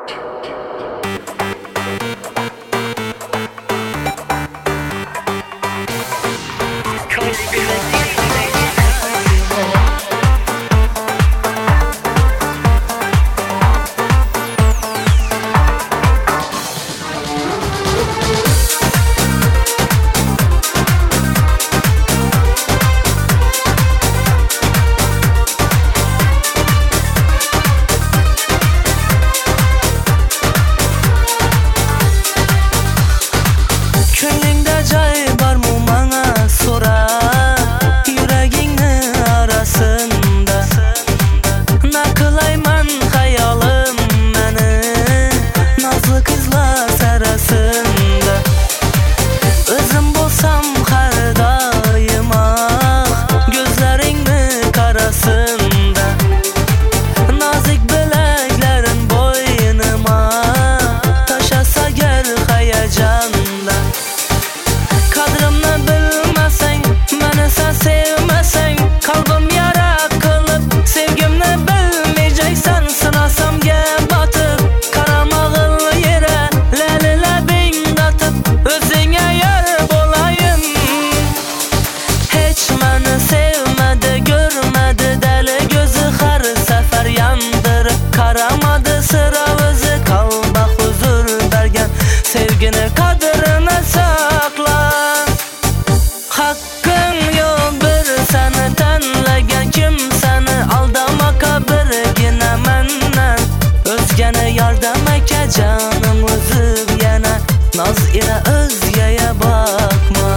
Canım uzib yana naz ila o'zgaga bakma.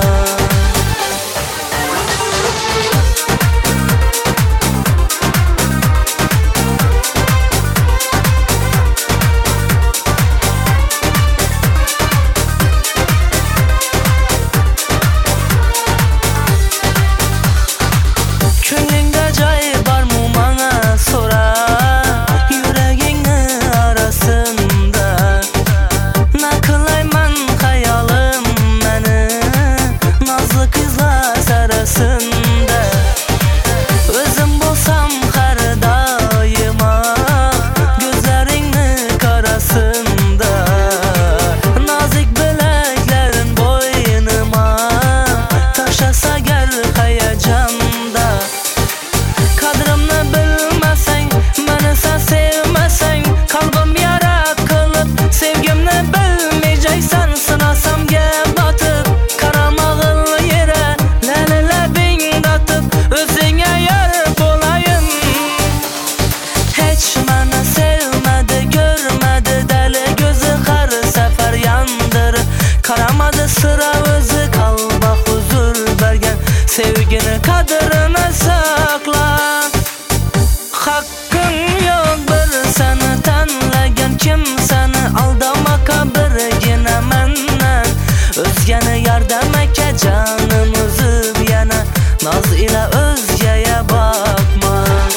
Ko'nglingda joy bormi menga so'ra, yuragingni arasında naqlayman xayolim meni nazlı qizlar sarasında. O'zim bo'lsam har doimo ko'zlaringni qarasında, nozik bilaklarin bo'ynima tashlasa gar hayajonda. Qadrimni bilmasang, meni sen sevmasang, qalbim yara qilib sevgimni bilmayjaysan. Sinasamga botib qaramag'il yera labing-labing o'zingga yor bo'layin. Hech meni sevmadi, ko'rmadi, dali ko'zi har safar yondirib qaramadi. Sira o'zi qalba huzur bergan sevgini qadrini saqla. Haqqing yo'q bir seni tanlagan, kim seni aldamoqqa birgina mendan o'zgani yordamga jonim uzib yana noz ila o'zgaga bakma.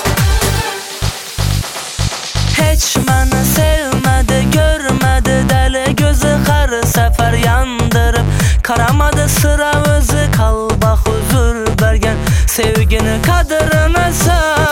Hech meni sevmadi, ko'rmadi, dali ko'zi har safar yondirib qaramadi. Sira o'zi qalba huzur bergan sevgini qadrini